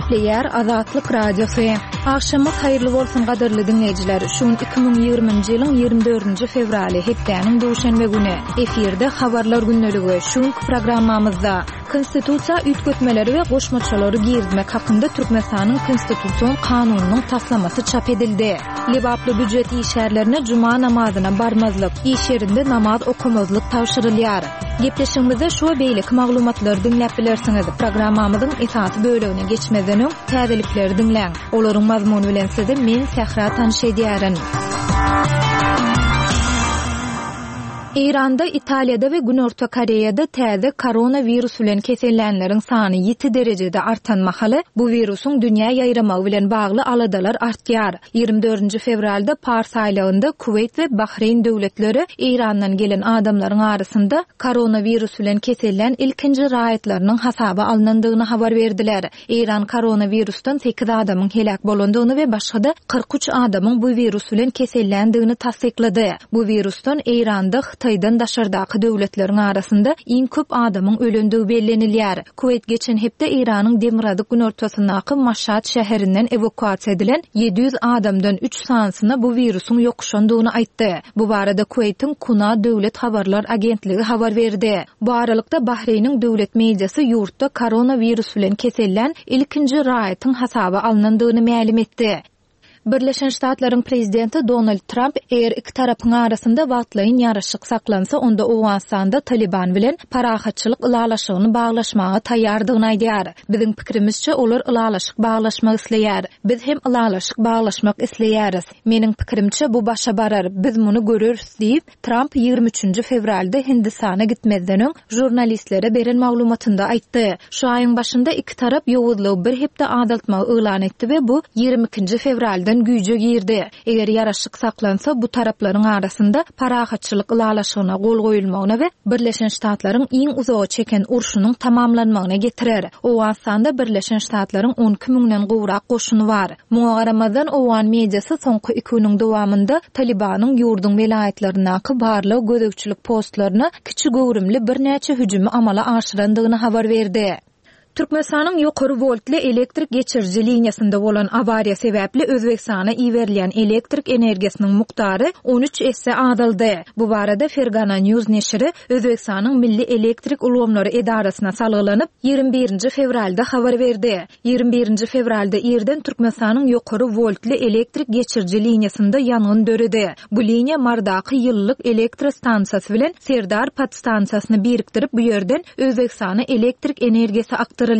Gepleyer Azatlyk Radiosu. Akşamyk hayrly bolsun gaderly dinleyijiler. Şuň 2020-nji ýylyň 24-nji fevraly hepdeniň duşanbe güni efirde habarlar günneligi. Şuň programmamyzda konstitusiýa üýtgetmeleri we goşmaçalary girdmek hakynda Türkmenistanyň konstitusiýon kanunynyň taslamasy çap edildi. Libaply büdjet işgärlerine juma namazyna barmazlyk, iş yerinde namaz okumazlyk tawşyrylýar. Gepleşigimizde şu beýlik maglumatlary dinläp bilersiňiz. Programmamyzyň esasy bölegine geçmeden öň täzelikleri dinläň. Olaryň mazmuny bilen sizi men Sahra tanyş edýärin. İranda, İtalyada ve Günorta Koreýada täze koronavirus bilen kesellenleriň sany 7 derejede artan mahaly bu virusyň dünýä ýaýramagy bilen bagly aladalar artýar. 24 fevralda Pars aýlygynda Kuweyt we Bahreyn döwletleri İrandan gelen adamlaryň arasynda koronavirus bilen kesellen ilkinji raýatlarynyň hasaba alınandygyny habar berdiler. İran koronavirusdan 8 adamyň helak bolandygyny we başga 43 adamyň bu virus bilen kesellendigini tasdiklady. Bu virusdan İranda Xitaydan daşardaky döwletleriň arasynda iň köp adamyň ölendigi bellenilýär. Kuweyt geçen hepde İranyň Demirady günortasyndaky Mashhad şäherinden evakuasiýa edilen 700 adamdan 3 sanasyna bu virusyň ýokuşandygyny aýtdy. Bu barada Kuweytiň Kuna döwlet habarlar agentligi habar berdi. Bu aralykda Bahreýniň döwlet mediasy ýurtda koronavirus bilen kesellen ilkinji raýatyň hasaba alınandygyny ma'lum etdi. Birleşen Ştatlaryň prezidenti Donald Trump eger iki tarapyň arasynda wagtlaýyn ýaraşyk saklansa, onda Owganistanda Taliban bilen parahatçylyk ılalaşygyny baglaşmaga taýýardygyny aýdýar. Biziň pikirimizçe olar ılalaşyk baglaşmak isleýär. Biz hem ılalaşyk baglaşmak isleýäris. Meniň pikirimçe bu başa barar. Biz muny görürüz diýip Trump 23 fevralda Hindistana gitmezden öň jurnalistlere beren maglumatynda aýtdy. Şu aýyň başynda iki tarap ýowuzlygy bir hepde adaltmagy elan etdi we bu 22 fevralda güýje girdi. Eger ýaraşyk saklansa, bu taraplaryň arasynda parahatçylyk ılalaşygyna gol goýulmagyna we Birleşen Ştatlaryň iň uzağa çeken urşunyň tamamlanmagyna getirer. Owganistanda Birleşen Ştatlaryň 12 000-den gowrak goşuny bar. Muňa garamazdan Owgan mediasy soňky 2 güniň dowamında Talibanyň ýurdun welaýatlarynaky barly gözegçilik postlaryna kiçi gowrumly bir näçe hüjümi amala aşyrandygyny habar berdi. Türkmenistanyň ýokary voltly elektrik geçirji liniýasynda bolan awariýa sebäpli Özbekistana iýerilen elektrik energiýasiniň mukdary 13 esse azaldy. Bu barada Fergana News neşri Özbekistanyň Milli Elektrik Ulgamlary Edarasyna salgylanyp 21 fevralda habar berdi. 21 fevralda ýerden Türkmenistanyň ýokary voltly elektrik geçirji liniýasynda ýangyn döredi. Bu liniýa Mardaky ýyllyk elektrik stansiýasy bilen Serdar podstansiýasyny birikdirip bu ýerden Özbekistana elektrik energiýasi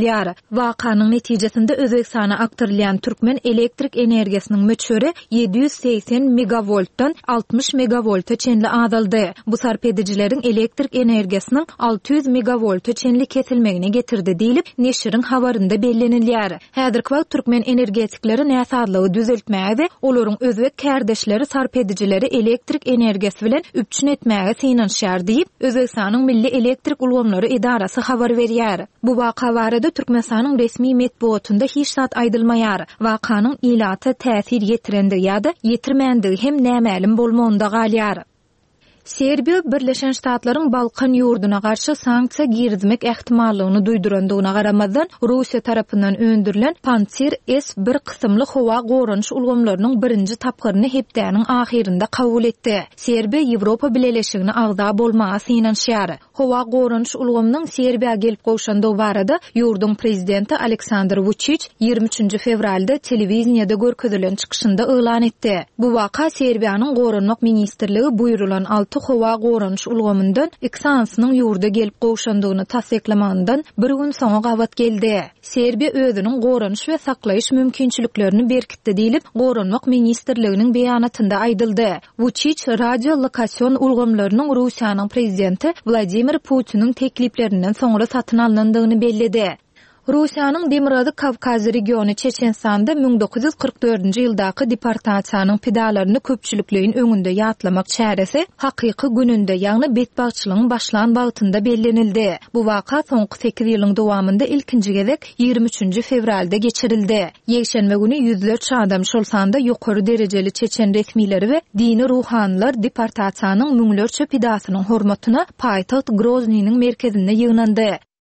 Wakanyň netijesinde Özbekistana aktarylýan Türkmen elektrik energiýasynyň möçüri 780 megavoltdan 60 megavolta çenli azaldy. Bu sarp edijileriň elektrik energiýasynyň 600 megavolta çenli kesilmegine getirdi diýilip neşriň habarynda bellenilýär. Häzirki wagt Türkmen energetikleri näsadlygy düzeltmäge we olaryň özbek kärdeşleri sarp edijileri elektrik energiýasy bilen üpçün etmäge synanşýar diýip Özbekistanyň Milli Elektrik Ulgamlary Edarasy habar berýär. Bu waka barada Türkmenistanyň resmi medeniýetinde hiç zat aýdylmaýar. Wakanyň ilata täsir ýetirendi ýa-da ýetirmänligi hem nämälim bolmagynda galýar. Serbiya Birleşen Ştatlaryň Balkan ýurduna garşy sanksiýa girizmek ähtimallygyny duýdurandygyna garamazdan Russiýa tarapyndan öndürilen Pantsir S-1 kysymly howa gorunç ulgamlarynyň birinji tapgyryny hepdeniň ahirinde kabul etdi. Serbiya Ýewropa Birleşigine agza bolmaga synanşýar. Howa gorunç ulgamynyň Serbiya gelip goşandygy barada ýurdun prezidenti Aleksandr Vučić 23 fevralda telewiziýada görkezilen çykyşynda elan etdi. Bu waka Serbiýanyň gorunmak ministrligi buýrulan 6 howa gorunç ulgamyndan iksansynyň ýurda gelip goşandygyny tasdiklamagyndan bir gün soňra gabat geldi. Serbiya özüniň gorunç we saklaýyş mümkinçiliklerini berkitdi diýilip gorunmak ministrliginiň beýanatynda aýdyldy. Vučić radio lokasiýon ulgamlarynyň Russiýanyň prezidenti Vladimir Putiniň tekliplerinden soňra satyn alynandygyny belledi. Russiýanyň Demirady Kavkaz regiony Çeçenistanda 1944-nji ýyldaky deportasiýanyň pedalaryny köpçülikligiň öňünde ýatlamak çäresi hakyky gününde, ýagny betbagçylygyň başlan bagtynda bellenildi. Bu waka soňky 8 ýylyň dowamında ilkinji gezek 23 fevralda geçirildi. Ýekşenbe güni ýüzlerçe adam şol sanda ýokary derejeli Çeçen resmileri we dini ruhanylar deportasiýanyň müňlerçe pedasynyň hormatyna paýtaht Groznyň merkezinde ýygnandy.